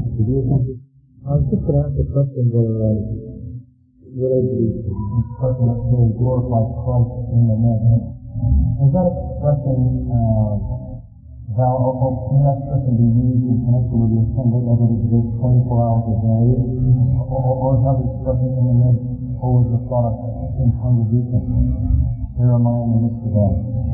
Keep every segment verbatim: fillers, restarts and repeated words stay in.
to do something. I was just going to ask a question going on related to this person that will glorify Christ in the midst. Is that expression, uh, thou, or can that expression be used in connection with the assembly as it exists twenty-four hours a day? Or, or, or is that expression in the midst always the thought of in congregation? Here am I in the midst of them.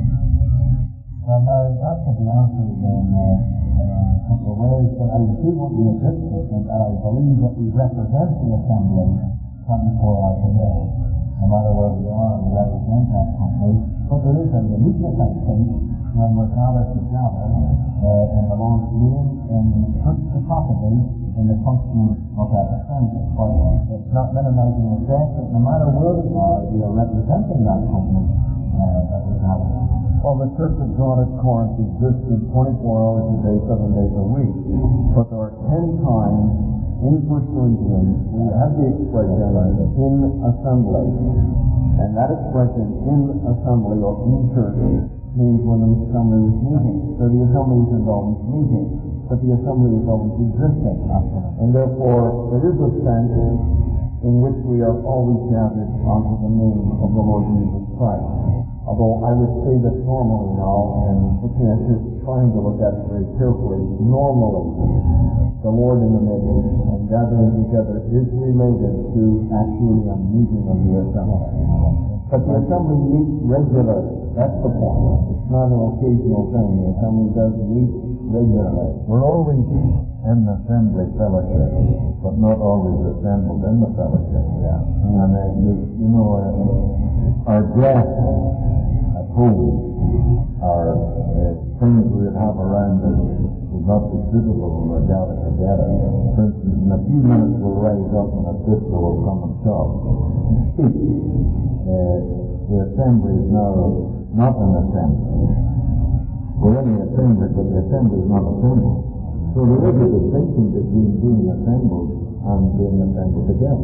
Well, Mary, I can be answered in uh, a couple of ways, but I do want the existence, and I believe that we represent the assembly twenty-four hours a day. No matter where we are, we represent that company. But there is a uniqueness, I think, when we're gathered together uh, in the Lord's meeting, and possibly in the functioning of that assembly. But it's not minimizing the fact that no matter where we are, we are representing that company uh, that we have. Well, the Church of God at Corinth existed twenty-four hours a day, seven days a week. But there are ten times in First Corinthians we have the expression in assembly. And that expression in assembly or in church means when the assembly is meeting. So the assembly isn't always meeting, but the assembly is always existing. And therefore, there is a sense in which we are always gathered onto the name of the Lord Jesus Christ. Although I would say that normally now, and looking at this, trying to look at it very carefully, normally the Lord in the midst and gathering together is related to actually a meeting of the assembly. But the assembly meets regularly. That's the point. It's not an occasional thing. The assembly does meet regularly. We're always in the assembly fellowship, but not always assembled in the fellowship. Yeah. And uh, you, you know, uh, our guests at home, our uh, things we would have around us would not be suitable when we're gathered together. For instance, in a few minutes we'll rise up and a sister will come and talk. Speak. Uh, the assembly is now not an assembly. We're in the assembly, but the assembly is not assembled. So there is a distinction between being assembled and being assembled together.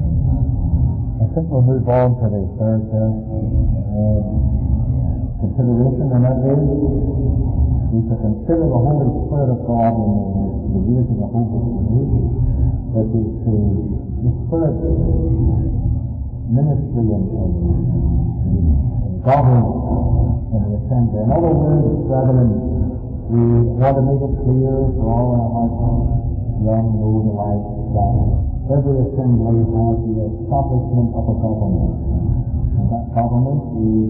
I think we'll move on to the third uh, consideration, and that is we should consider the Holy Spirit of God in the years of the Holy Spirit. That is the, the Spirit ministry and, and, and government in the assembly. In other words, brethren, we want to make it clear for all our hearts, young and old alike, that every assembly has the establishment of a government. And that government is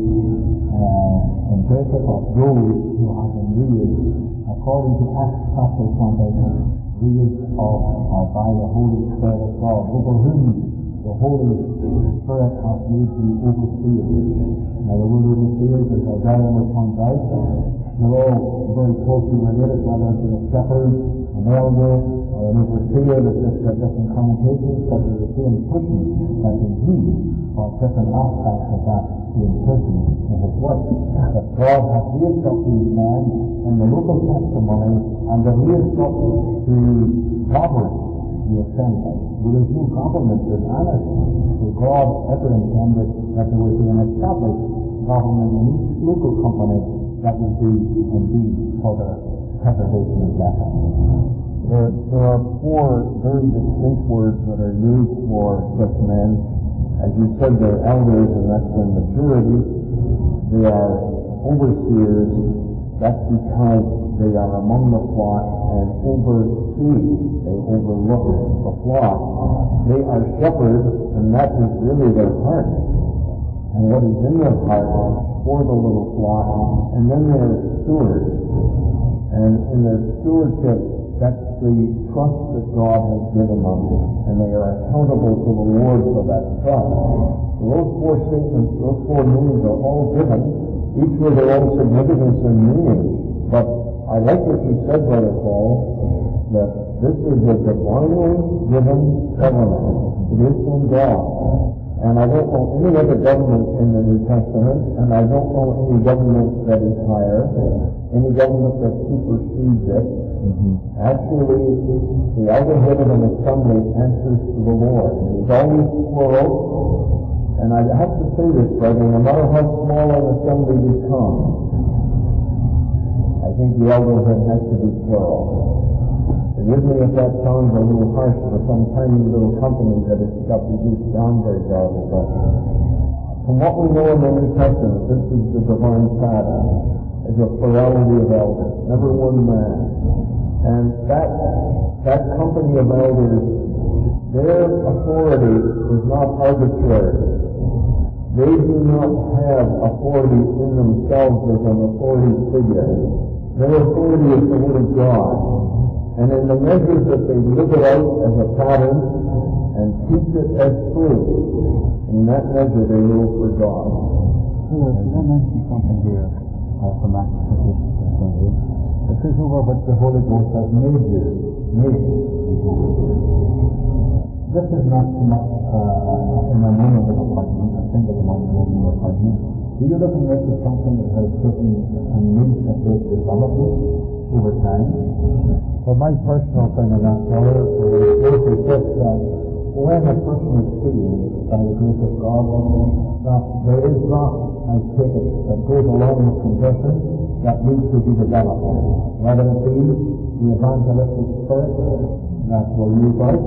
uh, embraced of those who have been raised according to Acts chapter twenty, raised of uh, by the Holy Spirit of God, over whom the Holy Spirit has made you overseers. Now the word overseers, as our brethren will point out, they're all very closely related, whether it's a shepherd, an elder, or an overseer. There's just uh, different connotations, but they're the same person that is used for different aspects of that same person in his work. But God has raised up these men in the local testimony, and they're raised up to govern the assembly. Well, there's no government, there's anarchy. So God ever intended that there would be an established government in each local company that would be indeed for the preservation of that. There, there are four very distinct words that are used for such men. As you said, they're elders, and that's their maturity. They are overseers. That's because they are among the flock and oversee. They overlook the flock. They are shepherds, and that is really their heart. And what is in their heart for the little flock. And then they're stewards. And in their stewardship, that's the trust that God has given them, and they are accountable to the Lord for that trust. So those four statements, those four meanings are all given, each with their own significance and meaning. But I like what you said, Brother Paul, that this is a divinely given government. It is from God. And I don't know any other government in the New Testament, and I don't know any government that is higher, any government that supersedes it. Mm-hmm. Actually, the elderhood of an assembly answers to the Lord. It's always plural. And I have to say this, brethren, no matter how small an assembly becomes, I think the elderhood has to be plural. It Forgive me if that sounds a little harsh for some tiny little company that has got reduced down very badly, but from what we know in the New Testament, this is the divine pattern. Is a plurality of elders, never one man. And that that company of elders, their authority is not arbitrary. They do not have authority in themselves as an authority figure. Their authority is the Word of God. And in the measures that they live it out as a pattern and teach it as truth, in that measure they rule for God. Here, can I mention something here uh, from Acts twenty? This is over what the Holy Ghost has made you. Made you. This is not so much uh, in my moment of appointment, a single moment of appointment. Do you look at this as something that has taken and needs a great development over time? For my personal thing in that color, is this that when a person is sealed by the grace of God, that there is not, I take it, that goes along with conversion that needs to be developed. Whether it be the evangelistic spirit that will use out,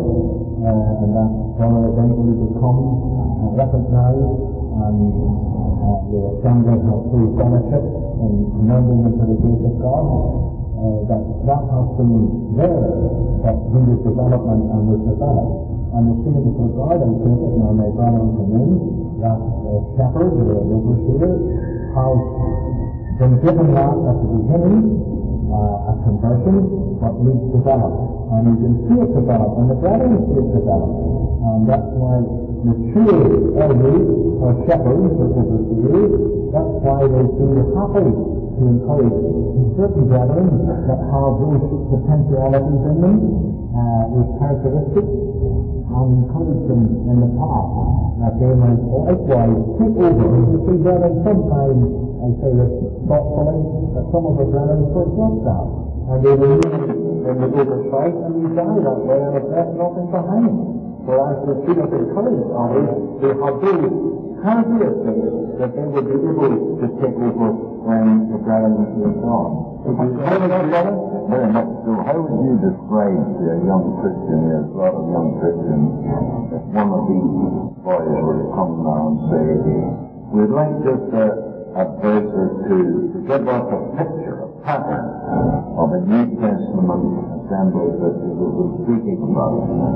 uh, and that will eventually become uh, recognized and uh, the assembly of true fellowship and commending into the grace of God, uh, that that has been there, that needed development and was developed. And the same with regard, I think it, now my brother and community, that the shepherd, the overseer, has been given that at the beginning, uh, a conversion, but needs development. And you can see it develop, and the brethren see it develop. And that's why mature elders or shepherds or overseers, that's why they feel happy to encourage certain brethren that have those potentialities in them, uh, those characteristics, and encourage them in the path that they might likewise take over. You see, brethren, sometimes, I say this thoughtfully, that some of the brethren forget that. And they remain in the oversight and we die that way and have left nothing behind. Whereas they feel encouraged others, they have those characteristics that they would be able to take over when the brethren is gone. How would that, brother? Very much so. How would you describe to a young Christian, there's a lot of young Christians, if one of these boys were to come now and say, we'd like just a, a verse or two to give us a picture, a pattern of a New Testament assembly that we were speaking about.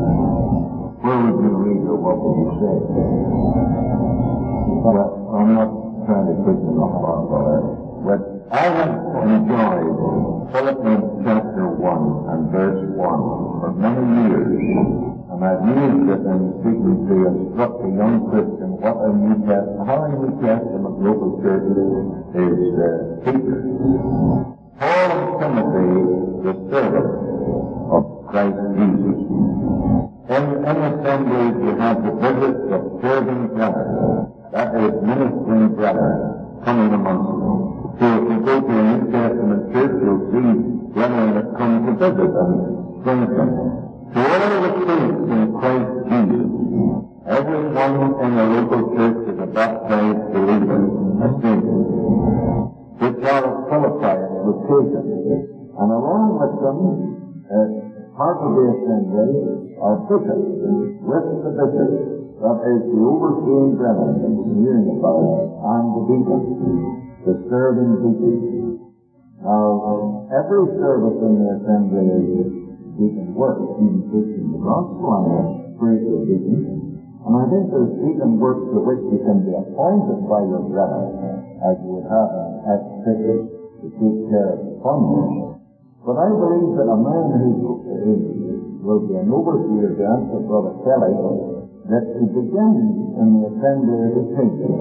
Where would you read or what would you say? Well, I'm not trying to put you off on that, but I have enjoyed Philippians chapter one and verse one for many years, and I've used it in speaking to instruct a young Christian what a New Testament, how a New Testament local church is uh, teachers. Paul and Timothy, the servants of Christ Jesus. In, in assemblies you have the visits of serving brethren, that is ministering brethren, coming amongst you. So if you go to a New Testament church, you'll see brethren that come to visit and strengthen. So all the saints in Christ Jesus, everyone in the local church is a baptized believer, a saint, which are qualified with taken. And along with them, uh, part of the assembly are bishops, with the bishops, that is the overseeing brethren that we're hearing about, and the deacons, the serving deacons. Now, every service in the assembly is deacon work, even preaching the gospel and the spiritual deacons. And I think there's deacon work to which you can be appointed by your brethren, as you would have an ex-bishop to take care of the funds. But I believe that a man who will be an overseer to answer Brother Kelly, that he begins in the assembly as a teacher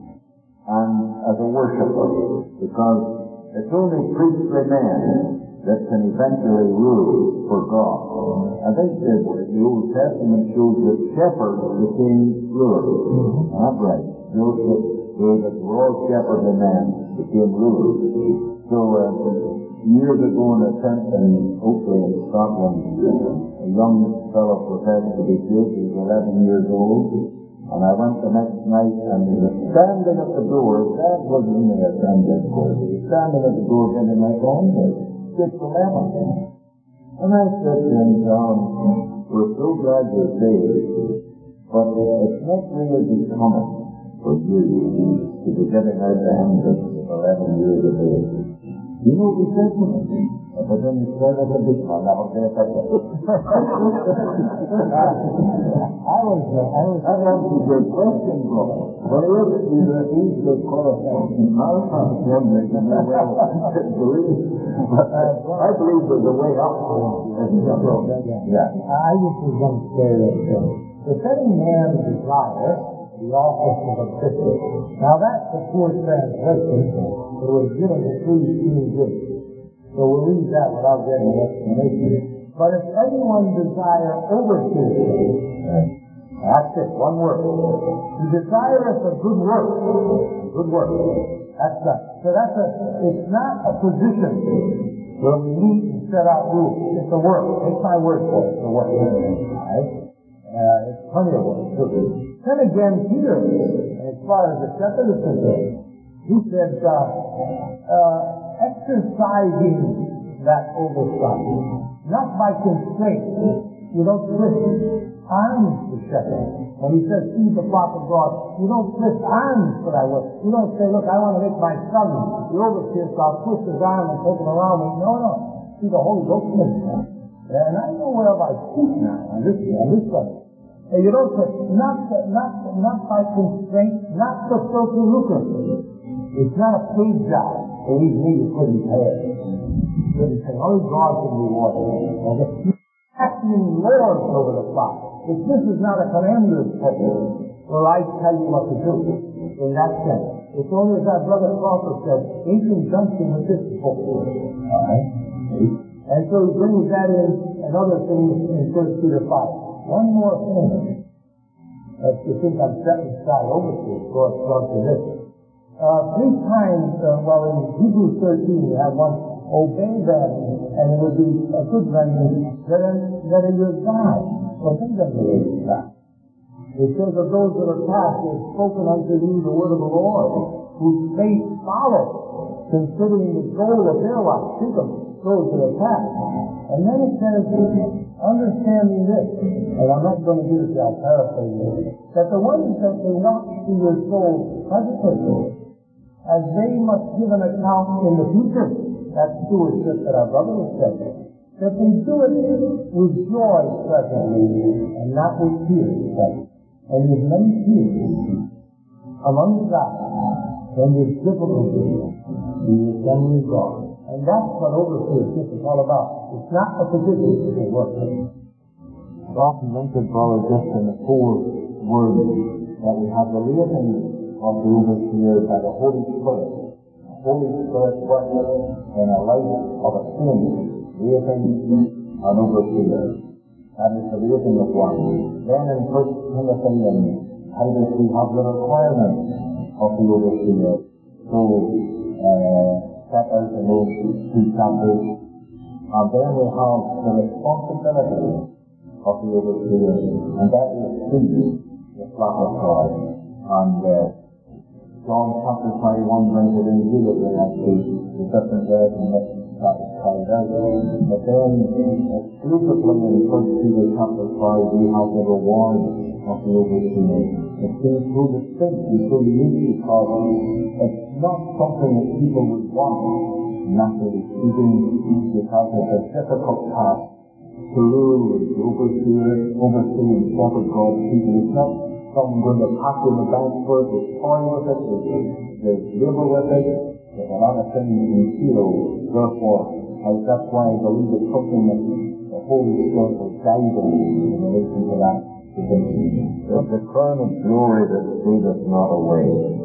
and as a worshipper, because it's only priestly men that can eventually rule for God. I think that the Old Testament shows that shepherds became rulers. Not right. Those that, those that were all shepherdly men became rulers. So, uh, years ago in a tent in Oakley in Scotland, a young fellow professed to be saved. He was eleven years old. And I went the next night and he was standing at the door. Dad wasn't in the assembly, of course. He was standing at the door getting my phone. Six eleven. And I said to him, John, we're so glad you're saved, but it's not really becoming for you to be giving out the hymns at eleven years of age. You know what he said to me? But then he said at the beach, I'll never say it again. I was, uh, I was... That answers your question, brother. But if you refuse to qualify, I'll not him that you may well believe. I believe there's a way up. Yeah. I used to once say that uh, if any man desire the office of a bishop, now that's a poor translation. It was given to three King James. So we'll leave that without getting an explanation. But if anyone desire overseership, that's it, one word. He desireth a good work. A good work. That's that. So that's a, it's not a position where we meet and set out rules. It's a work. Take my word for it. It's a work. Right? Uh, it's plenty of work. Then again, Peter, as far as the shepherd is concerned, he said, uh, uh, exercising that oversight, not by constraint. You don't twist arms to shepherd. When he says, see the flock of God, you don't twist arms for that work. You don't say, look, I want to make my son the overseer, so I'll twist his arm and take him around me. No, no. See, the Holy Ghost makes that. And I know where I speak now on this, on this subject. And you don't say, not, not, not by constraint, not for social lucre. It's not a paid job. Believe me, you couldn't pay it. You couldn't pay. Only God can reward it. Acting lords over the flock. If this is not a commander's purpose, well, I tell you what to do. In that sense. It's only as our brother Crawford said, in conjunction with this book. Alright? And so he brings that in and other things in First Peter five. One more thing. If you think I'm setting aside overseas, God comes to this. Uh, three times, uh, well, in Hebrews thirteen, you have one, obey them, and it would be a good remedy that are, that are your God. Obey them, that are your God. It says of those that are past, they have spoken unto you the word of the Lord, whose faith follow, considering the goal of their life. Think of those that are past. And then it says, understanding this, and I'm not going to do this, I'll paraphrase it, that the ones that they watch to your soul hesitate, as they must give an account in the future. That's stewardship that our brother has said. That they do it with joy presently, and not with tears presently. And there's many tears among the gods, when there's difficulty in the assembly of God. And that's what overseership is all about. It's not a position to work with. It's often mentioned, brother, just in the four words that we have the leading of the overseer by the Holy Spirit. The Holy Spirit working in a life of a saint, raising an overseer. That is the raising of one. Then in First Timothy and Titus we have the requirements of the overseer. So, uh, set out in those two chapters. And then we have the responsibility of the overseer, and that is feed the flock of God. And uh, John chapter twenty-one brings it in here again as to the different ways in which that is carried out. But then, exclusively in First Peter chapter five, we have the reward of the overseer. It seems so distinct and so unique because it's not something that people would want, naturally speaking, because it's a difficult task to rule and to overseer, oversee and shepherd God's people. It's not someone going to pack in the bank for it, there's toil with it, there's, there's labour with it, there's a lot of things in zero. Therefore, I, that's why I believe it's something that the Holy Spirit will guide them in relation to that. It's the crown of glory that fadeth not away.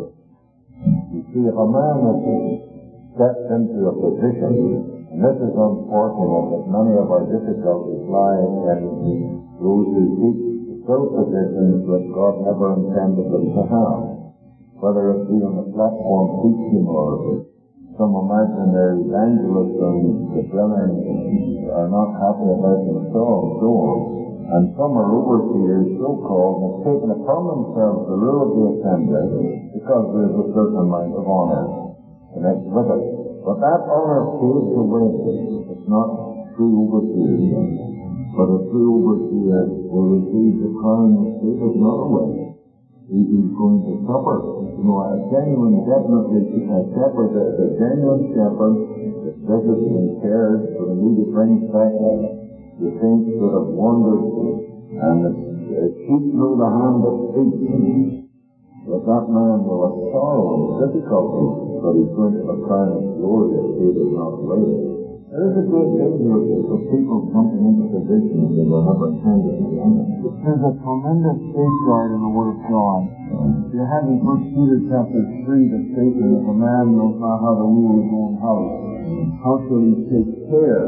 You see, if a man that steps into a position, and this is unfortunate that many of our difficulties lie in those who seek to fill positions that God never intended them to have, whether it be on the platform teaching or some imaginary evangelism that women are not happy about themselves, so on. And some are overseers, so-called, have taken upon themselves the rule of the assembly because there's a certain amount of honor connected with it. But that honor fades away. It's not three overseers. But a true overseer will receive the crown of state of Norway. He is going to suffer. You know, a genuine, definitely, a shepherd, a, a genuine shepherd, that visits and cares for the needy, brings back the saints that have wandered, and the, the sheep know the hand that feeds. But that man will have sorrow and difficulty, but he's going to have a crown of glory that he does not live. There is a great danger of people jumping into positions that will never handle the enemy. There's a tremendous safeguard in the Word of God. You have in First Peter chapter three the statement, if a man knows not how to rule his own house, how shall he take care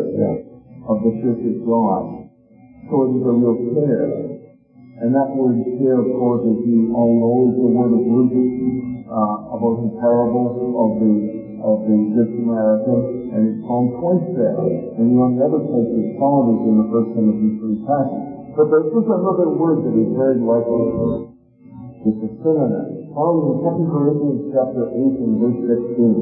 of the church of God? So it is a real care. And that word care, of course, as you all know, is the word of Luke uh, about the parable of the of the Good Samaritan, and it's found twice there. And the only other place it's found is in the First Timothy three passage. But there's just another word that is very likely. It's a synonym, found in Second Corinthians chapter eight and verse sixteen.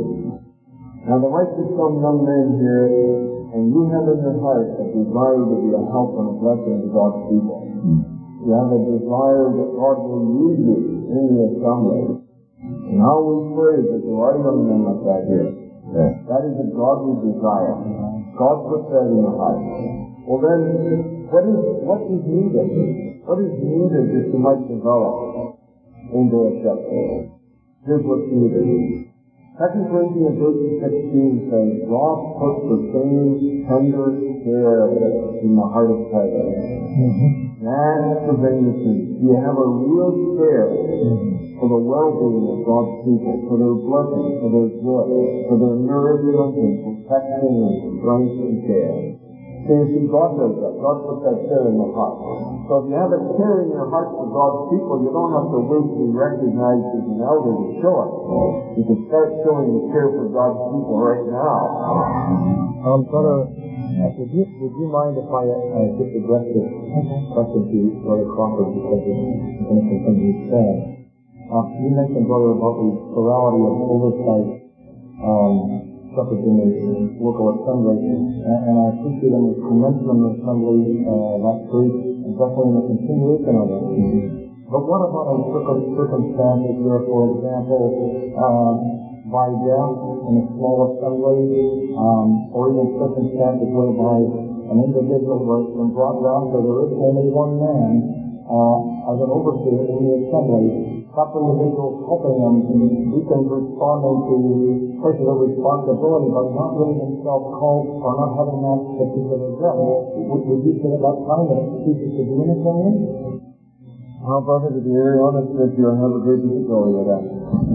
Now there might be some young men here, and you have in your heart a desire to be a help and a blessing to God's people. You have a desire that God will use you in the assembly. And how we pray that there are young men like that here. Yeah. That is a godly desire. God puts that in your heart. Well then, what is what is needed? What is needed that you might develop into a shepherd? Here's what's needed. Second Corinthians eight and sixteen says, God puts the same tender care in the heart of Christ. Mm-hmm. That's the thing you see. You have a real care for the well-being of God's people, for their blessing, for their joy, for their nourishment and protection and strength and care. See, you see, God does that. God puts that care in the heart. So if you have a care in your heart for God's people, you don't have to wait to be recognized as an elder to show it. You can start showing the care for God's people right now. Um, Brother, uh, would you would you mind if I uh, just address this question to Brother Crawford, because it's going to something you said. Uh, you mentioned, Brother, about the plurality of oversight um, shepherds in the local assembly, and, and I appreciate in the commencement of the assembly uh, last week, and definitely in the continuation of it. Mm-hmm. But what about in circum- circumstances where, for example, um, by death in a small assembly, um, or even circumstances whereby an individual has been brought down so there is only one man uh, as an overseer in the assembly, that individual helping them, he can respond to places of responsibility, but not really himself called or not having that particular job. Would, would you say at that time that it's easy to do anything? Well, brother, to be very honest with you, I have a great difficulty with that.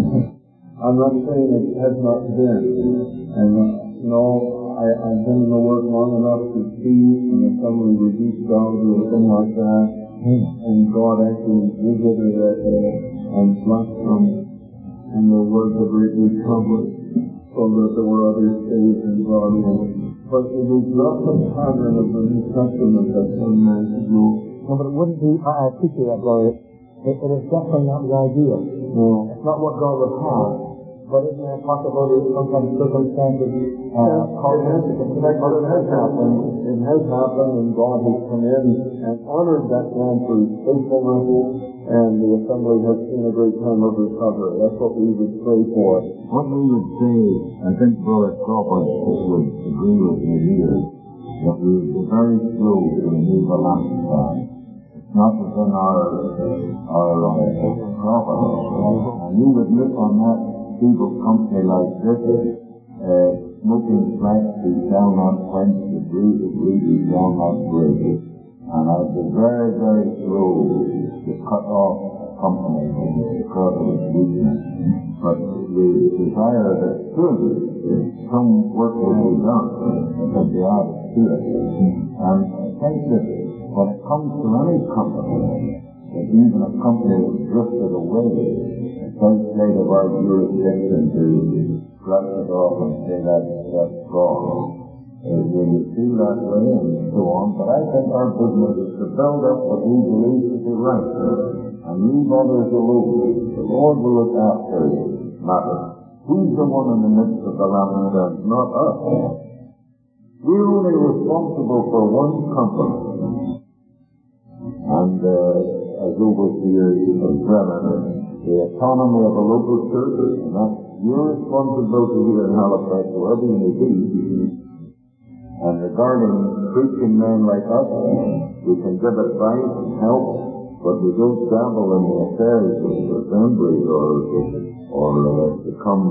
I'm not saying it has not been. And, uh, you know, I, I've been in the work long enough to see an assembly reduced down to a thing like that. Mm. And God actually visited it and blessed them. And there was a great recovery so that there were other states and brought in. But it is not the pattern of the New Testament that one man should do. No, but it wouldn't be, I appreciate that, brother. It, it is definitely not the ideal. No. It's not what God would have. But isn't there a possibility of sometimes circumstances uh, cause it has, but it has happened. It has happened, and God has come in and honored that man for his faithfulness, and the assembly has seen a great time of recovery. That's what we would pray for. What we would say, I think Brother Crawford would agree with me here, that we would be very slow to remove the last time. Not within our our uh, province. And we would look on that feeble company like this, uh, smoking flax who shall not quench, the brew of breed who shall not break. And I'd be very, very slow to cut off a company because of its weakness. But the desire that soon some work will be done because they are to it. And I think that when it comes to any company, that even a company that drifted away, it's outside of our jurisdiction to scratch it off and say that that's wrong. Uh, we will feel that way and so on, but I think our business is to build up what we believe to be right and leave others alone. The Lord will look after matters. He's the one in the midst of the lampstands, not us. We're only only responsible for one company. And uh, as overseers of Brennan, the autonomy of a local church, and that's your responsibility here in Halifax, wherever you may be. And regarding preaching men like us, we can give advice and help, but we don't dabble in the affairs of the assembly or, or uh, become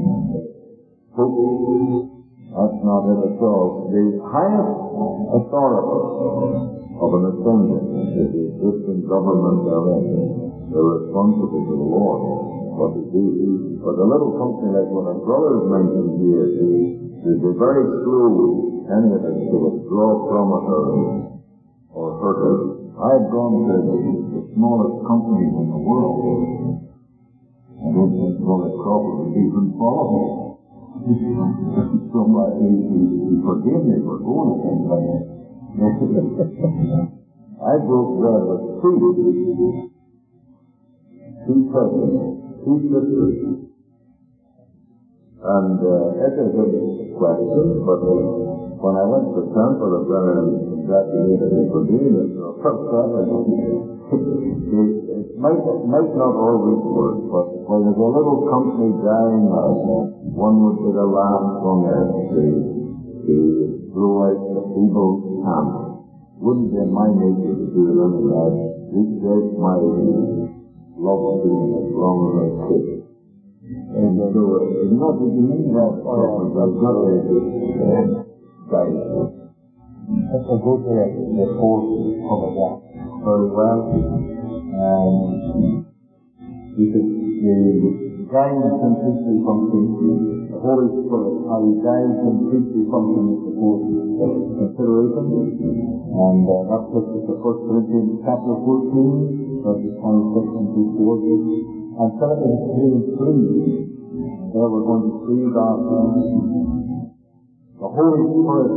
popes. That's not it at all. The highest authority of an assembly is the existing government therein. They're responsible to the Lord. But for the little company like what our brothers mentioned here, they'd be very slow, any of us, to withdraw from it or, or hurt it. I've gone to the, the smallest companies in the world. I don't think Brother Crawford would even follow me. So uh, he, he, he forgave me for going again, but I broke bread with two, two cousins, two sisters, and uh, it is a question, but uh, when I went to Tampa, the brother congratulated me for doing it, so it might, might not always work, but when there's a little company dying out, one would be the last one there to, to blow out the feeble candle. Wouldn't be in my nature to do it anyway. I'd reach out my love to him as long as I could. And so, uh, it's not that you mean that, but I've got to guide you. That's a good direction, the force of a walk. Very well. And you could, the guidance and priestly function, the Holy Spirit, how he guides and priestly function is the fourth consideration. And uh, that takes us to First Corinthians chapter fourteen, verses twenty-six and twenty-four. And Philippians three and three, there we're going to see that the Holy Spirit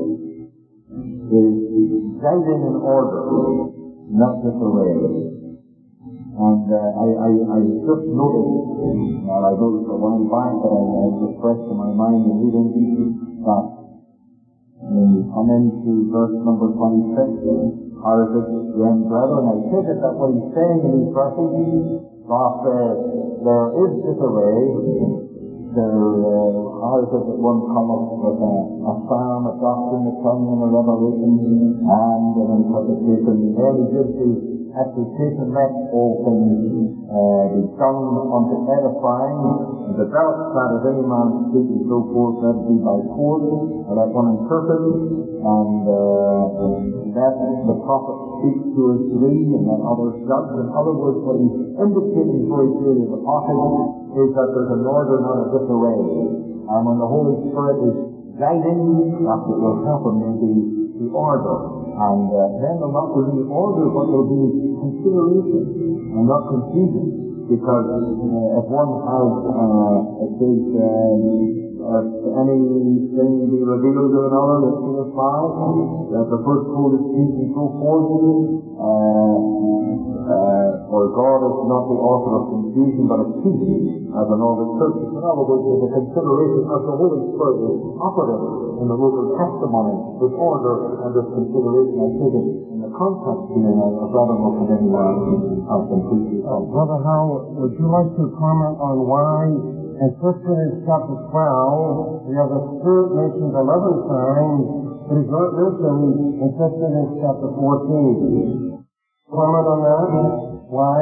is guiding in order, not disarray. And uh, I, I, I just noticed, well, I noticed a while back, but I, I just fresh in my mind and reading that when you come into verse number twenty-six, how is it, young brethren, I take it that what he's saying in these verses, that uh, there is disarray, there, uh, how is it that one cometh with a, a psalm, a doctrine, a tongue, and a revelation, and an interpretation. There he gives the exhortation, let all things uh, be done unto edifying, and develop that if any man speak and so forth, let it be by force, and let one interpret, and uh, let the prophet speak to us three, and let others judge. In other words, what he's indicating very clearly in the passage is that there's an order, not a disarray. And when the Holy Spirit is guiding, that's what will happen in the, the order. And uh, then there'll not be order, but there'll be consideration and not confusion. Because uh, if one has, uh, it says, uh, if anything be revealed to another, let's see the five, that the first Holy Spirit and so forth, uh, uh, for God is not the author of confusion, but of peace, as in all the churches. In other words, there's a consideration as the Holy Spirit is operative in the local testimony, with order and with consideration. I take it in the context here, a brother will come in there and have some preaching. Uh, Brother Howell, would you like to comment on why in First Corinthians chapter twelve, we have the Spirit mentioned eleven times, but he's not mentioned in First Corinthians chapter fourteen. Comment on that? Why?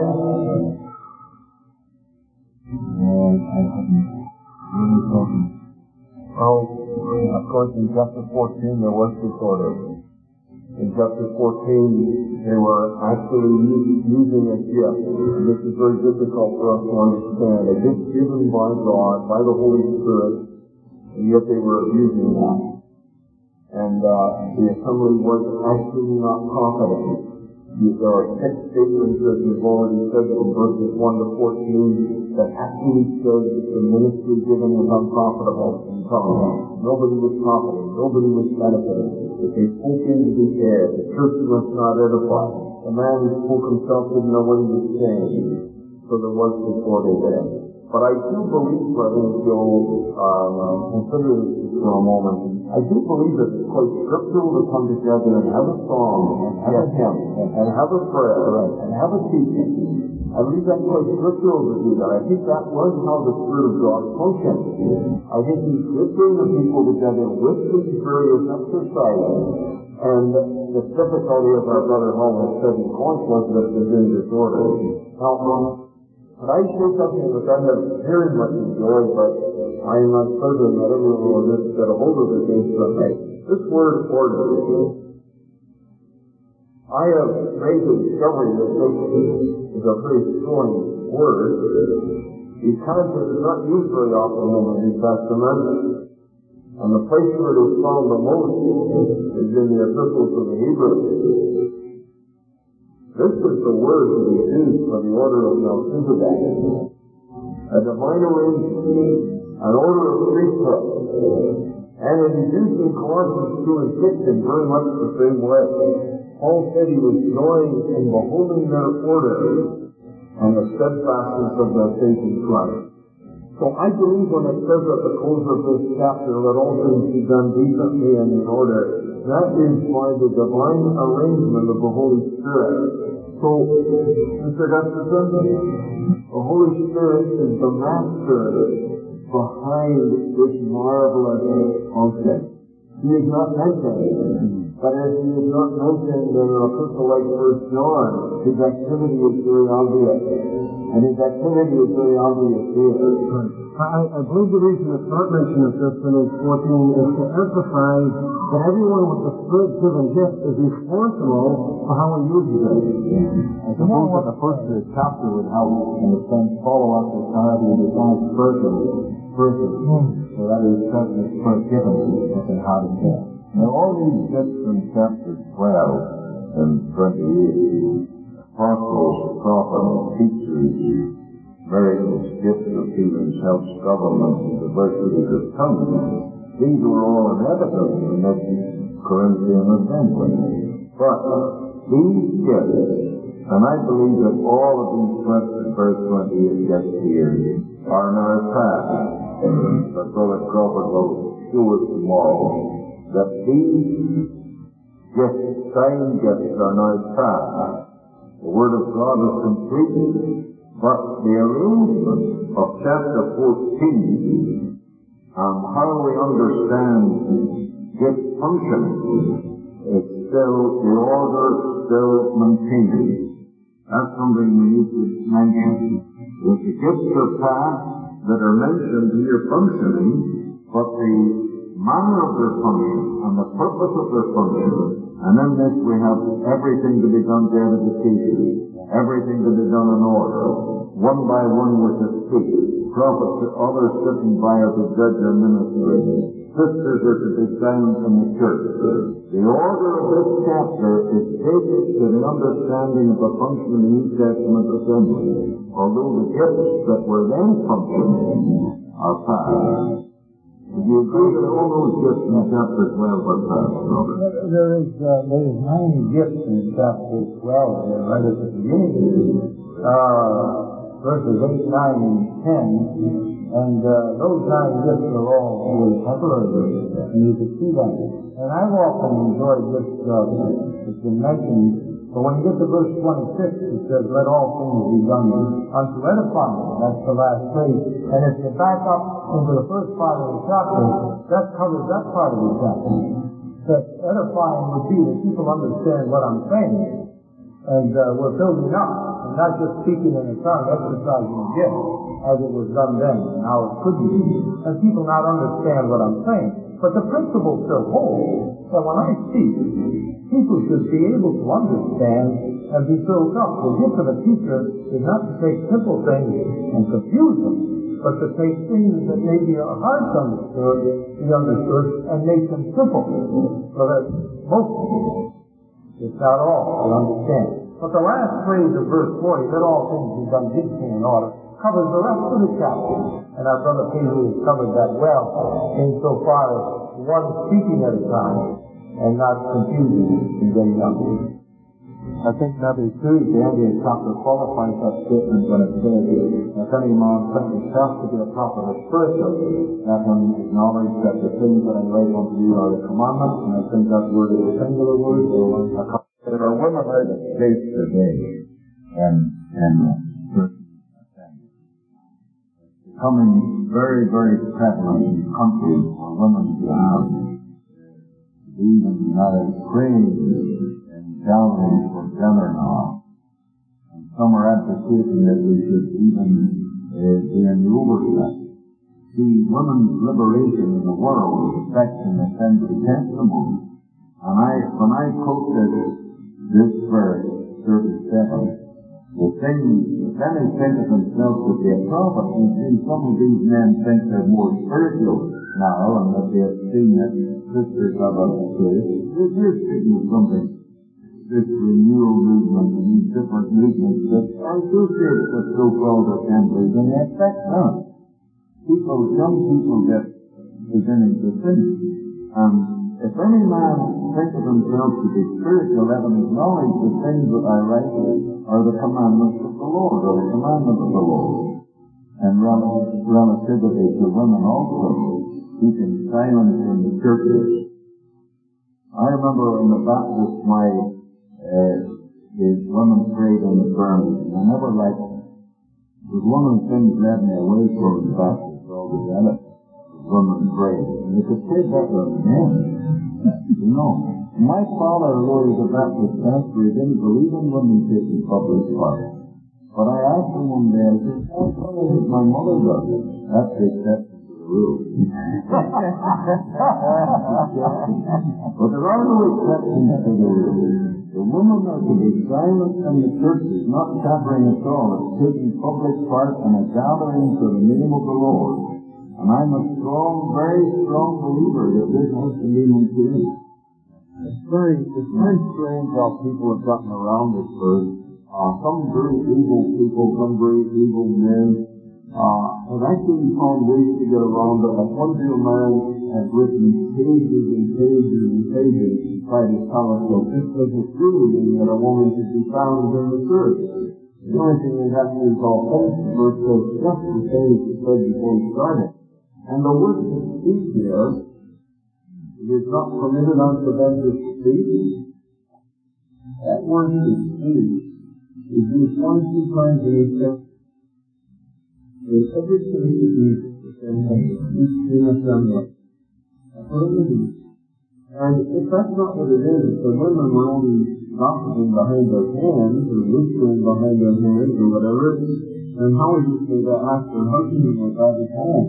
And I haven't really talking. Well, of course, in chapter fourteen, there was disorder. In chapter fourteen, they were actually using a gift. This is very difficult for us to understand. A gift given by God, by the Holy Spirit, and yet they were abusing that. And uh, the assembly was actually not profitable. There are six statements that we've already said from verses one to fourteen that actually show that the ministry given was unprofitable in tongues. Nobody was profiting. Nobody was benefiting. If they spoke into the air, the church was not edified. The man who spoke himself didn't know what he was saying. So there was disorder there. But I do believe, brother, if you'll um, consider this for a moment, I do believe it's quite scriptural to come together and have a song, and have yes. a hymn, and have a prayer, right. and have a teaching. I believe that's quite scriptural to do that. I think that was how the Spirit of God functions. I think He did bring the people together with these various exercises. And the difficulty, as our brother Hall has said in Corinth, was that it was in disorder. Now, could I say something which I have very much enjoyed, but I am not certain that everyone will just get a hold of this instrument. This word order. I have made the discovery that this is a very strange word, because it is not used very often in the New Testament, and the place where it is found the most is in the epistles of the Hebrews. This is the word that is used for the order of Melchizedek. A divine arrangement, an order of priesthood. And it is used in Colossians two and six in very much the same way. Paul said he was joying in beholding their order and the steadfastness of their faith in Christ. So I believe when it says at the close of this chapter, let all things be done decently and in order, that is by the divine arrangement of the Holy Spirit. So, Mister Gustafson, the Holy Spirit is the master behind this marvelous function. He is not mentioned, but as he is not mentioned in an epistle like First John, his activity is very obvious. And his activity is very obvious here. I, I believe the reason it's not mentioned in First fourteen is to emphasize that everyone with the Spirit-given gift is responsible for how he uses it. I suppose that the first uh, chapter would help, in a sense, follow up with how he defines person, person. Hmm. So that is the Spirit-given and how to get. Now all these gifts in chapter twelve and twenty-eight, apostles, prophets, teachers, miracles, gifts of healing, self-government, and the virtues of tongues. These were all in evidence in this Corinthian assembly. But these gifts, and I believe that all of these verse twenty-eight gifts here are now past. But Brother Crawford will show us tomorrow that these gifts, sign gifts, are now past. The Word of God is complete, but the arrangement of chapter fourteen and how we understand gift functioning is still, the order still maintained. That's something we need to mention. That the gifts are past that are mentioned here functioning, but the manner of their function and the purpose of their function. And in this we have everything to be done to edification, everything to be done in order. One by one we're to speak. Prophets, others sitting by are to judge their ministry. Sisters are to be silent in the church. The order of this chapter is basic to the understanding of the function of the New Testament assembly, although the gifts that were then functioning are past. Would you agree that all those gifts in chapter twelve are past, Robert? There is, uh, there is nine gifts in chapter twelve, there, right at the beginning. Uh, verses eight, nine, and ten, and uh, those nine gifts are all really temporary, and you can see that. And I've often enjoyed this, uh, it's been mentioned, but when you get to verse twenty-six, it says, let all things be done unto edifying. That's the last phrase. And if you back up into the first part of the chapter, that covers that part of the chapter. That edifying would be that people understand what I'm saying, and uh, we're building up, and not just speaking in a tongue, exercising a gift, as it was done then, and how it could be, and people not understand what I'm saying. But the principle still holds, that when I speak, people should be able to understand and be built up. The gift of a teacher is not to take simple things and confuse them, but to take things that maybe are hard to understood, be understood, and make them simple, so that most people, if not all, will understand. But the last phrase of verse forty, let all things be done decently in order, covers the rest of the chapter. And our brother Paisley has covered that well, insofar as one speaking at a time, and not confusing and getting up. I think maybe too, the earlier chapter qualifies that statement when it says, if any man think himself to be a prophet or spiritual, let him acknowledge that the things that I write unto you are the commandments, and I think that word is a singular word, so there are women out of state today, and, and becoming very, very prevalent in countries where women have even not as praise galleries for gender now. And some are advocating that we should even uh, be in the oversight. See, women's liberation in the world affects an assembly testimony. And I, when I quoted this verse, thirty-seven, the thing, if any think of themselves to be a prophet, you see, some of these men think they're more spiritual now, and that they have seen that sisters have a faith. It is speaking of something. This renewal movement and these different movements that are associated with so-called assemblies, and they affect us. People, young people get beginning to think. And if any man think of himself to be spiritual, let him acknowledge the things that I write are the commandments of the Lord, or the commandment of the Lord. And rel- relativity to women also, keeping silence in the churches. I remember in the Baptist, my Uh, is women prayed in the sermon. And I never liked it. It was one of the things that led me away from the Baptist altogether. Women prayed. And they could pray better than men. You know. My father, although he was a Baptist pastor, he didn't believe in women taking public part. But I asked him one day, I said, how come is my mother does it? That's the exception to the rule. But there are no exceptions to the rule. The women are to be silent in the churches, not chattering at all. It's taking public part in a gathering for the name of the Lord. And I'm a strong, very strong believer that this has to be maintained. It's very, it's very strange how people have gotten around this verse. Uh, some very evil people, some very evil men, uh, have actually found ways to get around it. Like one dear man has written pages and pages and pages to try to tell us that this doesn't really mean that a woman should be found in the church. The only thing they have to do is all finish the verse says just the same as it said before we started. And the word to speak here, it is not permitted unto them to speak. That word to speak is used one or two times in this text. In every case it is the same thing. Speak in assembly. That's what it is. And if that's not what it is, if the women were only gossiping behind their hands, or whispering behind their hands, or whatever, then how would you say that ask their husband was at his home?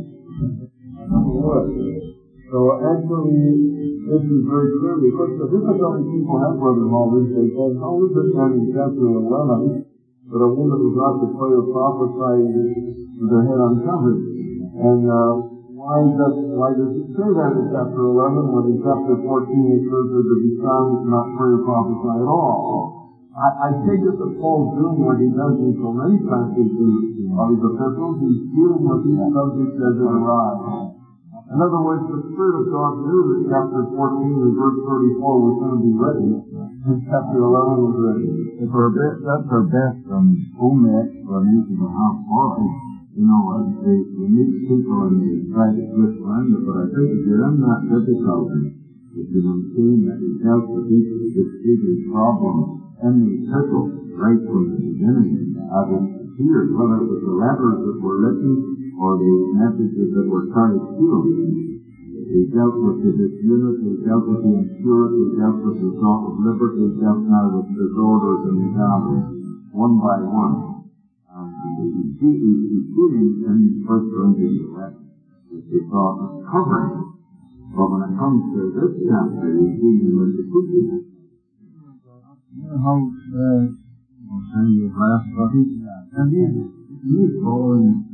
So actually, this is very clear, because the difficulty people have, Brother Mulder, they say, how is it then in chapter eleven that a woman is not to pray or prophesy with their head uncovered? And uh, why does why does it say that in chapter eleven, when in chapter fourteen it says that to be silent and not pray or prophesy at all? I, I take it that Paul's doing what he does in so many passages of his epistles. He's dealing with these subjects as it arrives. In other words, the Spirit of God knew that chapter fourteen and verse thirty-four was going to be written, and chapter eleven was written. If our best, that's our best um, only explanation of how Paul, you know, they, they meet people and they try to twist around it, but I think if you're in that difficulty, if you maintain that he dealt with each disputed problem in the epistle right from the beginning, as it appeared, whether it was the letters that were written or the messages that were carried to him. He dealt with the disunity, he dealt with the impurity, he dealt with the thought of liberty, he dealt now with disorders and examples, one by one. And he's dealing in First Corinthians eleven with the thought of covering. But when it comes to this chapter, he's dealing with the cooking. You know how, uh, I'll say your last buddy, and you, you following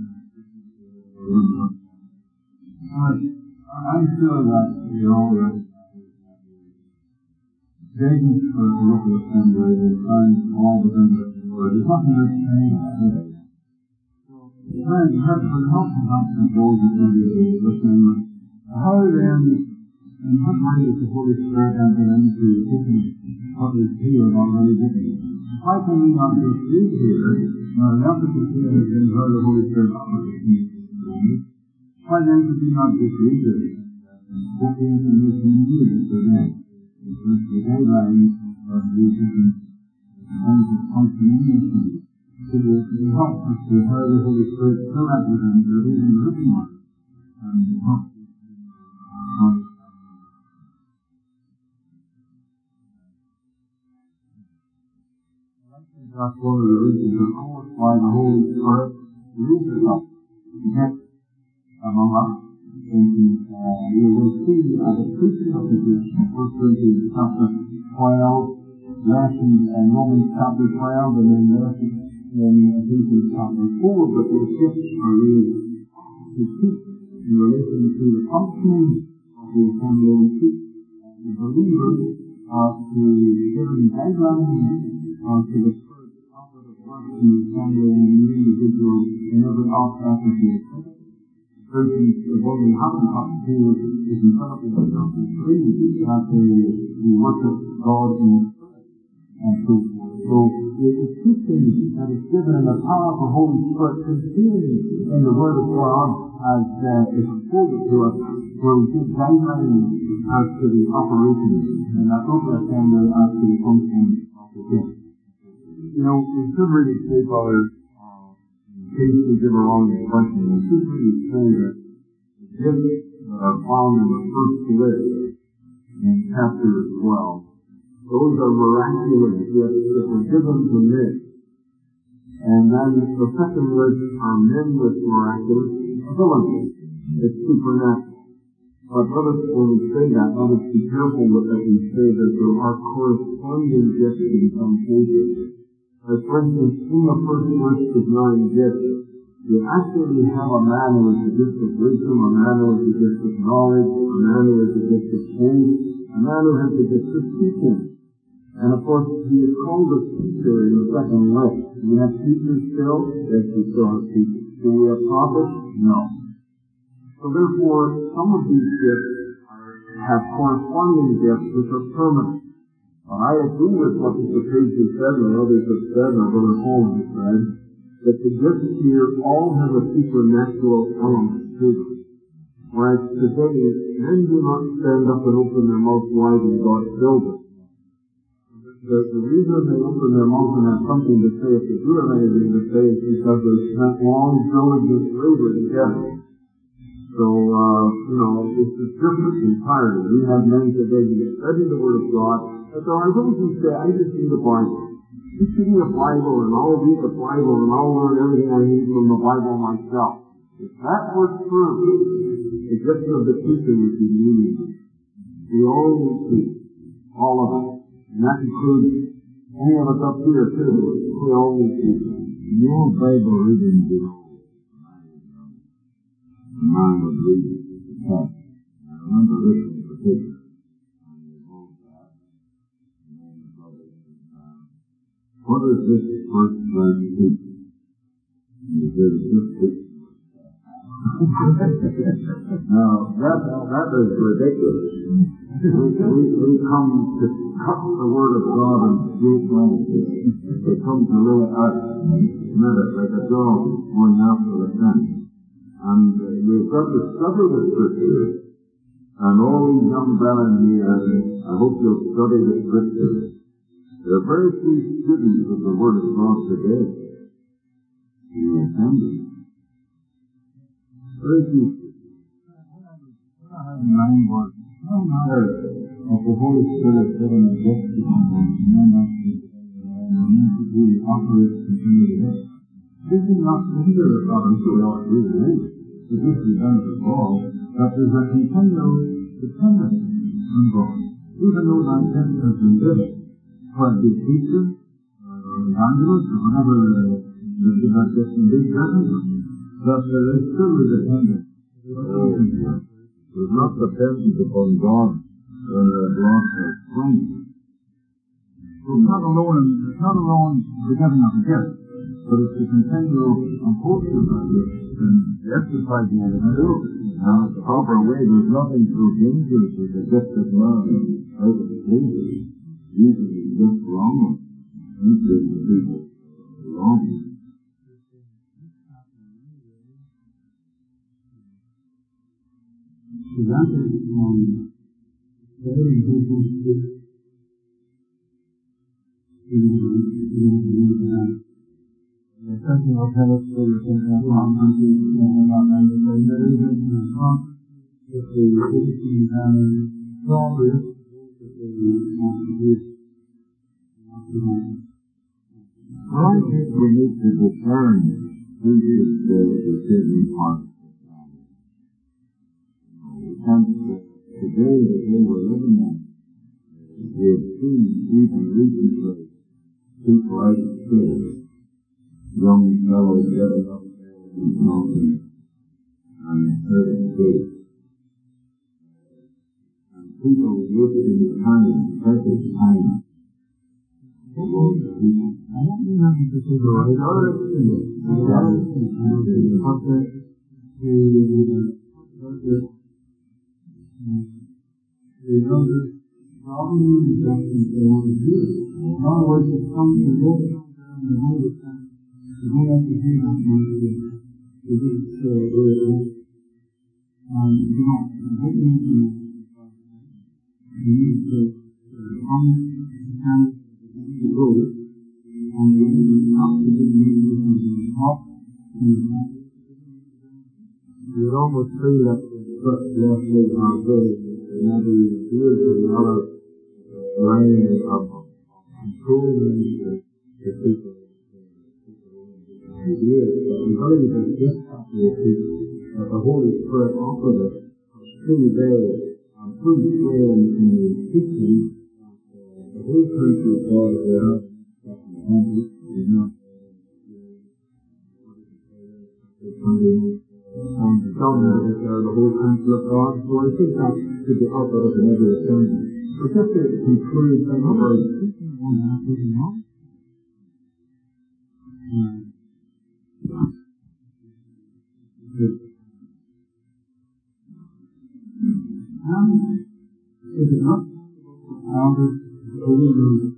I'm sure that, you know, that Jacob was a local assembly, they find all within the word. There's nothing that's changed today. So, man, you have to help them help those who can be listening. How then And what way is the Holy Spirit entering into taking what is here already given? Why can we not just read here? Now, the emphasis here has been where the Holy Spirit operates. Why then could we not just read it? What the information needed for them? Because the guidelines of these different kinds of functioning to help us to where the Holy Spirit still represents the reading the written one. And help us. That's one of the reasons why the Holy Spirit raises up next among us. And uh, we will see as a preaching of the First Corinthians chapter twelve, lessons in Romans chapter twelve, and then lessons in Ephesians chapter four, but those gifts are really to teach in relation to the functioning of the assembly and teach the believers uh, to give them guidelines uh, to the in the assembly and in the individual in every aspect of the assembly. For instance, what we haven't talked to is in Philippians chapter three, that we worship God in the Spirit and so forth. So it is teaching that is given in the power of the Holy Spirit contained in the Word of God as uh, is unfolded to us, where we give guidelines as to the operation and that other assembly as to the function of the gift. You know, we should really say, Father, in case we give a wrong impression, we should really say that the gifts that are found in the first list in chapter twelve, those are miraculous gifts that were given to men. And then the second list are men with miraculous abilities. It's supernatural. But let us, when we say that, let us be careful that we say that there are corresponding gifts in some cases. As for instance, in the first list of nine gifts, you actually have a man who is the gift of wisdom, a man who is the gift of knowledge, a man who is the gift of faith, a man who has the gift of teaching. And of course, he is called a teacher in the second list. Do we have teachers still? Yes, we still have teachers. Do we have prophets? No. So therefore, some of these gifts have corresponding gifts which are permanent. And I agree with what Mister Page has said, and others have said, and Brother Holmes has said, that the gifts here all have a supernatural element to them. Whereas today, men do not stand up and open their mouth wide and God fills it. The, the reason they open their mouth and have something to say, if they do have anything to say, is because they spent long, diligent labor together. So, uh, you know, it's a different entirely. We have men today who study the Word of God. And so I those who say, I just need the Bible. Just give me a Bible and I'll read the Bible and I'll learn everything I need from the Bible myself. If that were true, the gift of the teacher would be meaningless. We all need teach. All of us. And that includes any of us up here too. We all need teach. Your Bible reading, you know, mine was reading the text. I remember listening to pictures. What is this first verse teach? You said it's just teaching. Now, that, that is ridiculous. We, we, we come to cut the Word of God in straight lines. We come to lay it out, met it like a dog going after the fence. And uh, you've got to study the Scriptures. And all these young brethren here, I hope you'll study the Scriptures. There are very few students of the Word of God today in the assembly. Very few. Nine words. No matter of the Holy Spirit given a gift to people, men not to be operates continually. This is not either of God, I'm sure we ought to do the name. But this is done to all, that there's a continual dependence on God. Even though that gift has been given. For the teacher, uh, evangelist, or whatever the that gets in big presence, that there is still a dependence. There's not dependence upon God when there's lots of strength. So it's not alone, it's not alone the giving of a gift, But it's the continual compulsion of this and the exercising of it too. Now, the proper way, there's nothing so dangerous as a gifted man out of the cages. Usually it's just wrong. Usually the people are wrong. So that is um, very important to the second of chemistry, the second of pharmacy, the second of medicine, there is a response if the physician has progress, if they want to do Well, I think we need to discern who is the decision part. And today, the day we're living in, we have seen even recently people out of school, young fellows getting up and smoking and hurting kids. And people wasting time, precious time. I don't mean nothing to say the right other thing. The other thing is the concept to the the younger probably the judgment they want to do. In other words, if something is over and the whole of time, you don't have to do that much to just uh, um, you know, what you need to you need to come and to go and then you have to do the top you'd almost feel that but left is not good and maybe here's another line of improvement to people ideas that we believe that this that the Holy Spirit offered us through there and through prayer and in the teaching the whole country of God is there and is not and the government is there, the whole country of God. So I think that should be offered up in every assembly. But just to conclude, I know I was thinking one after the other. And is it not founded believers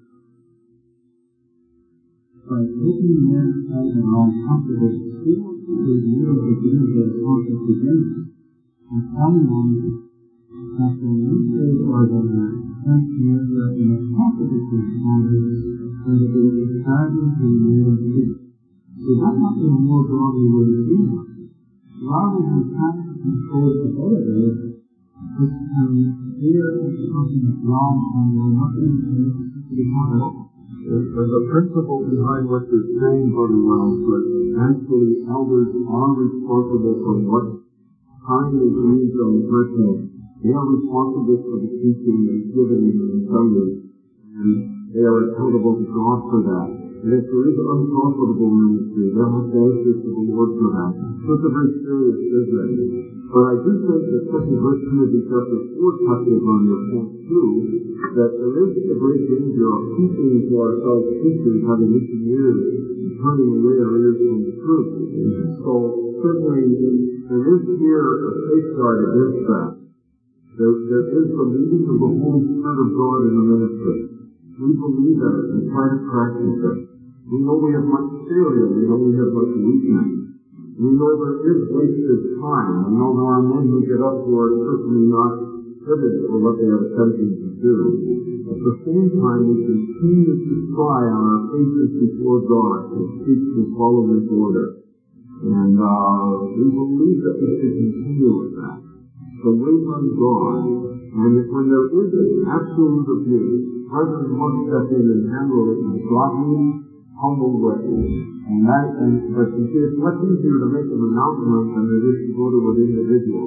by looking there and around comfortable people to view the things that are conscious again and telling them that the ministers or the tenth years that they are comfortable to responders and that they will starting to live this. So that's not the more broadly way to do it. Rather than trying to control the holidays, which can hear something is wrong and will not be able to be taught at all. There's a principle behind what you're saying very well, but actually elders are responsible for what time is used on the person. They are responsible for the teaching and giving and the assembly, and they are accountable to God for that. And if there is an unprofitable ministry, they have to answer to the Lord for that. So it's a very serious business. But I do think that Second Timothy chapter four touches on your point too, that there is a great danger of keeping to ourselves teachers having itching ears and turning away our ears from the truth. So certainly there is here a safeguard against that. There, there is the leading of the Holy Spirit of God in the ministry. We believe that and try to practice it. We know we have much failure. We know we have much weakness. We know there is wasted time. We know there are men who get up who are certainly not fitted for what they are attempting to do. At the same time, we continue to try on our faces before God to seek to follow His order. And uh, we believe that we should continue with that. So wait on God. And if when there is an absolute abuse, President must step in and handle it in a godly, humble way. And that, and, but you see, it's much easier to make an announcement than it is to go to an individual.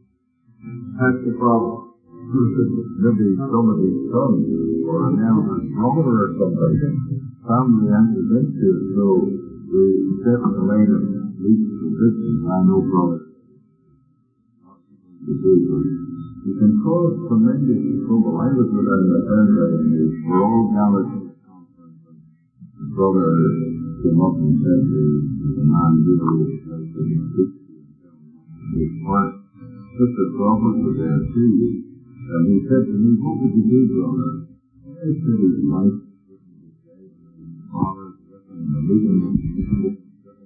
That's the problem. Maybe somebody's son or an elder's brother or somebody, family enters into it, so they step in the lane of least position. I know, brother. You can cause tremendous trouble. I was with an assembly and they were all gathered to the conference. Brother came up and said the, the non-Jew was his wife. Sister Crawford was there too. And he said to me, what would you do, brother? I said his wife, his father, and the leading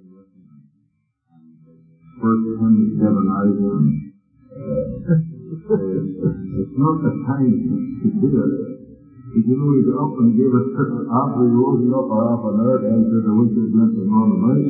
first twenty-seven items. Uh, it's not the time to do it. If you know, you get up and give a trip after you rose up for half an hour, and said, I wish you'd left him on the night.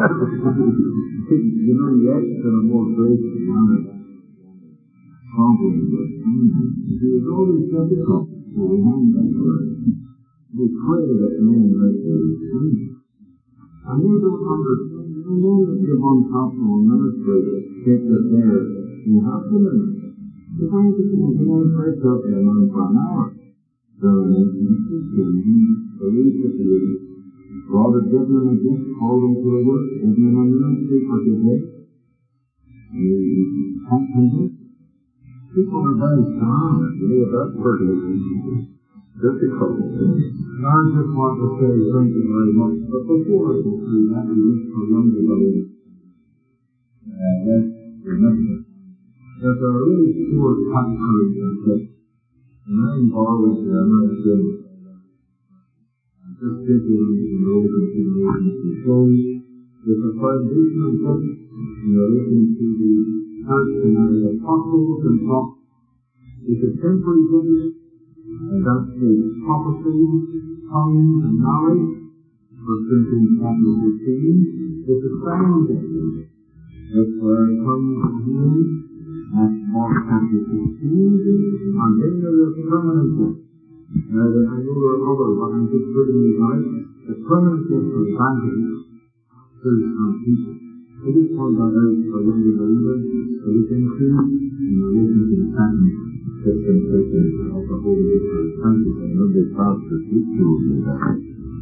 You know, you act in a more gracious manner. Probably, but there's always difficult for the home member. They created it many ways. And you don't understand. You know that you're on top of a ministry get it there. You have to learn. You find that you can go and break up there and for an hour. So, you believe that you rather give them a gift, call them to the work, give them a ministry for the day. You can't convince. People are very strong. You know, that's pretty difficult. And I just want to say thank you very much. But before I go through that, we wish for younger brothers. And let's remember that there are really poor countries in this. And I'm always there, I'm not good. I'm just thinking in those considerations and flows. There's a foundation of book in relation to the church and the apostles and prophets. It's a temporary book. And that's the prophecy, tongues, and knowledge. First Corinthians chapter fifteen. It's a foundation. That's where tongues and healing. That's Mark chapter fifteen. And then there is permanence. Now, I know there are other, but I'm just putting these out. The permanence of advantage is on people. I just point that out for younger believers, so we can increase in relation to the sacrament. Dispensation of the Holy Spirit. Thank you. I know the pastor teach you that.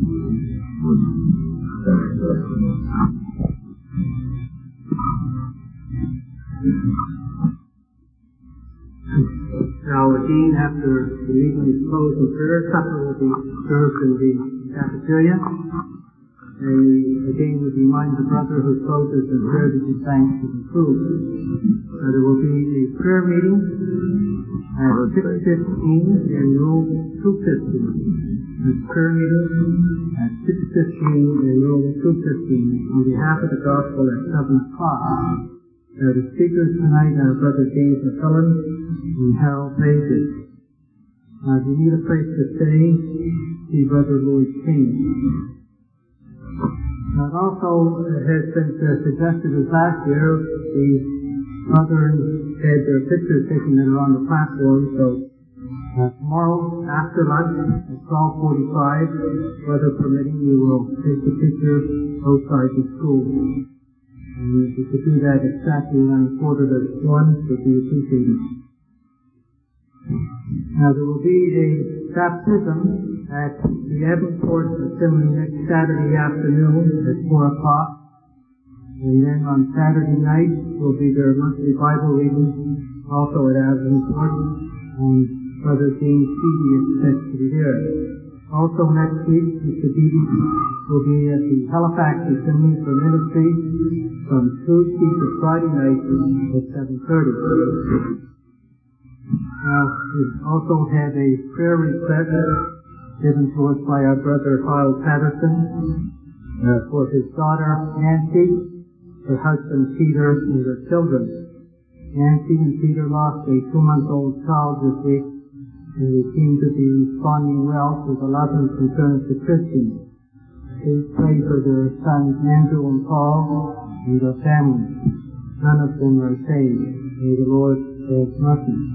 Now, again, after the meeting is closed in prayer, supper will be served in the cafeteria. And again, we remind the brother who closes in prayer to give thanks to the food. Now, there will be a prayer meeting at six fifteen in room two fifteen. There's prayer meeting at six fifteen in room two fifteen on behalf of the gospel at seven o'clock. Now, the speakers tonight are Brother James McCullen and Harold Pages. Now, if you need a place to stay, see Brother Louis King. Now, it also has been suggested as last year, the brothers had their pictures taken that are on the platform, so uh, tomorrow after lunch at twelve forty-five, weather permitting, we will take the pictures outside the school. And if you could do that exactly around a quarter to one, it would be appreciated. Now, there will be a baptism at the Evanport Assembly next Saturday afternoon at four o'clock. And then on Saturday night will be their monthly Bible reading, also at Evanport. And Brother James Beattie is expected to be there. Also next week, Mister Beattie will be at the Halifax Assembly for Ministry from Tuesday to Friday night at seven thirty. Now, we also have a prayer request given to us by our brother Kyle Patterson uh, for his daughter Nancy, her husband Peter, and their children. Nancy and Peter lost a two-month-old child this week, and they seem to be responding well to the love and concern to Christians. Please pray for their sons Andrew and Paul and their families. None of them are saved. May the Lord have mercy.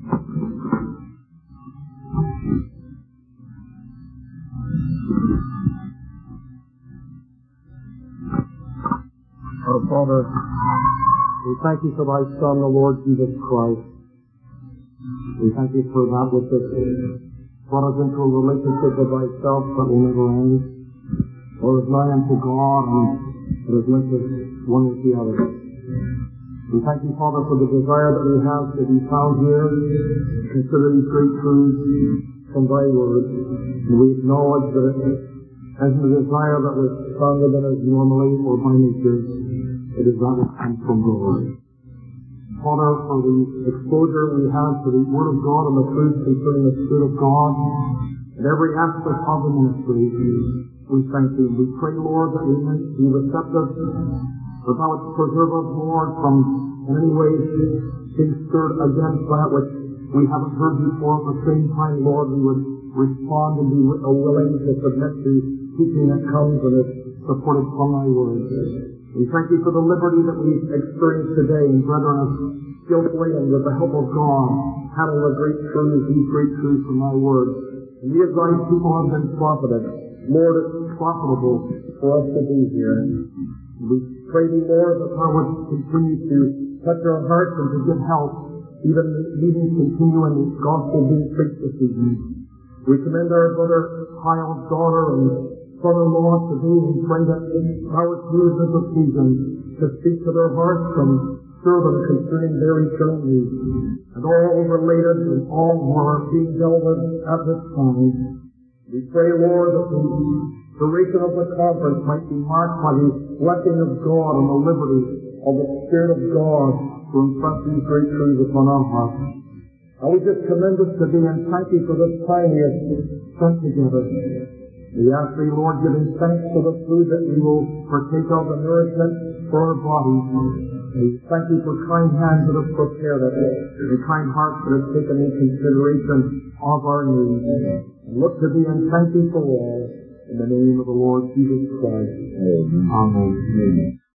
Our Father, we thank you for thy Son, the Lord Jesus Christ. We thank you for that which has brought us into a relationship with thyself that will never end. Or is nigh unto God and that is linked us one with the other. We thank you, Father, for the desire that we have to be found here, consider these great truths from thy word. And we acknowledge that as the desire that was stronger than us normally or by nature, it is that which comes from God. Father, for the exposure we have to the Word of God and the truth concerning the Spirit of God, and every aspect of the ministry, we thank Thee. We pray, Lord, that we may be receptive, that Thou wouldst preserve us, Lord, from in any way being stirred against that which we haven't heard before. At the same time, Lord, we would respond and be willing to submit to teaching that comes and is supported from Thy Word. We thank Thee for the liberty that we've experienced today, and brethren, us skillfully and with the help of God, handle the great truths, these great truths from Thy Word. And we as Thy people have been profited. Lord, it's profitable for us to be here. We pray Thee, Lord, that Thou would continue to touch our hearts and to give help, even even continue in the gospel being preached this evening. We commend our brother Kyle's daughter and son-in-law to Thee, and pray that Thou would use this occasion to speak to their hearts and stir them concerning their eternal needs. And all related and all who are being dealt with at this time, we pray, Lord, that the duration of the conference might be marked by the blessing of God and the liberty of the Spirit of God to impress these great truths upon our hearts. And we just commend us to Thee and thank Thee for this time we have spent together. We ask Thee, Lord, giving thanks for the food that we will partake of, the nourishment for our bodies. We thank Thee for kind hands that have prepared it, and kind hearts that have taken in consideration of our needs. And look to Thee and thank Thee for all. In the name of the Lord Jesus Christ. Amen. Amen.